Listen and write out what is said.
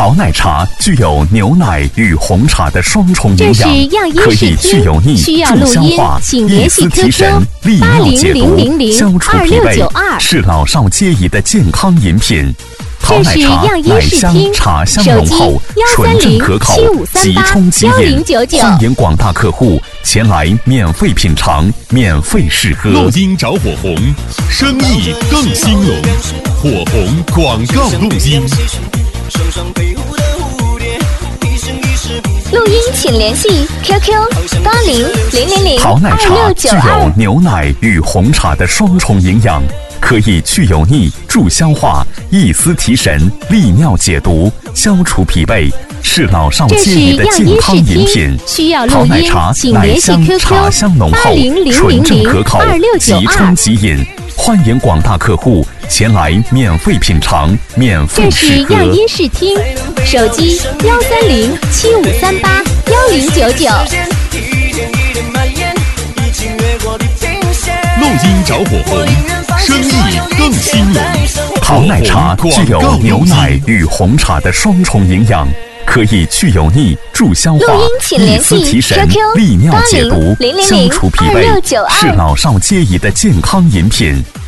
好奶茶具有牛奶与红茶的双重营养，可以去油腻、助消化、益思提神、利尿解毒、消除疲惫，是老少皆宜的健康饮品。好奶茶，奶香茶香浓厚，纯正可口，即冲即饮。欢迎广大客户前来免费品尝，免费试喝。 录音找火红，生意更兴隆。火红广告录音。 录音请联系 QQ8000026929。 好奶茶具有牛奶与红茶的双重营养，可以去油腻、助消化、益思提神、利尿解毒、消除疲惫，是老少皆宜的健康饮品。好奶茶，奶香茶香浓厚，纯正可口，即冲即饮。欢迎广大客户前来免费品尝，免费试喝。 这是样音视听，手机13075381099。 录音找火红，生意更兴隆。 好奶茶具有牛奶与红茶的双重营养，可以去油腻、助消化、益思提神、利尿解毒、消除疲惫，是老少皆宜的健康饮品。